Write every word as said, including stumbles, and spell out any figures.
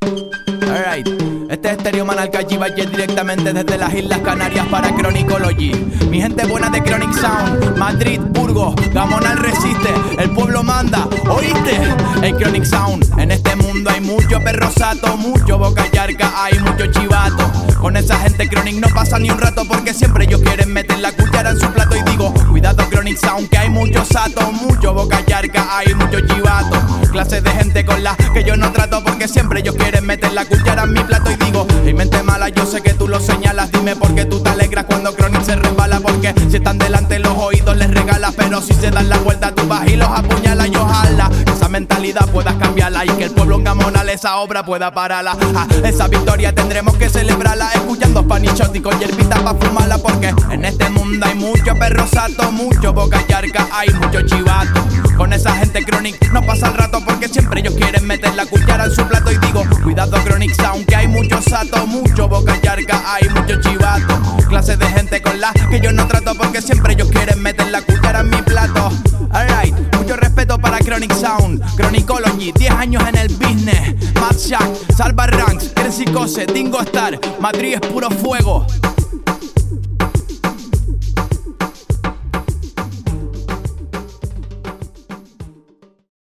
Alright, este es Stereo Man Alcachivache directamente desde las Islas Canarias para Chronicology. Mi gente buena de Chronic Sound, Madrid, Burgos, Gamonal resiste, el pueblo manda, ¿oíste? El Chronic Sound, en este mundo hay mucho perro sato, mucho boca yarca, hay mucho chivato. Con esa gente Chronic no pasa ni un rato porque siempre ellos quieren meter la cuchara en su plato. Y digo, cuidado Chronic Sound, que hay mucho sato, mucho boca yarca, hay mucho chivato. Clase de gente con la que yo no trato porque siempre ellos quieren meter la cuchara en mi plato. Y digo, hey, mente mala, yo sé que tú lo señalas, dime por qué tú te alegras cuando Chronic se resbala. Porque si están delante los oídos les regalas, pero si se dan la vuelta tú vas y los apuñalas. Y ojalá esa mentalidad puedas cambiarla y que el pueblo en Gamonal esa obra pueda pararla. Ah, esa victoria tendremos que celebrarla escuchando panichotti con hierbita pa' fumarla. Porque en este mundo hay mucho perro sato, mucho boca yarca, hay mucho chivato. Con esa gente Chronic no pasa el rato porque siempre ellos quieren meter la cuchara en su plato. Y digo, cuidado Chronic Sound, que hay mucho sato, mucho boca yarca, hay mucho chivato. Clase de gente con la que yo no trato porque siempre ellos quieren meter la cuchara en mi plato. Alright, mucho respeto para Chronic Sound, Chronicology, diez años en el business. Mad Shack, Salva Ranks, Cresicose, Dingo Star, Madrid es puro fuego.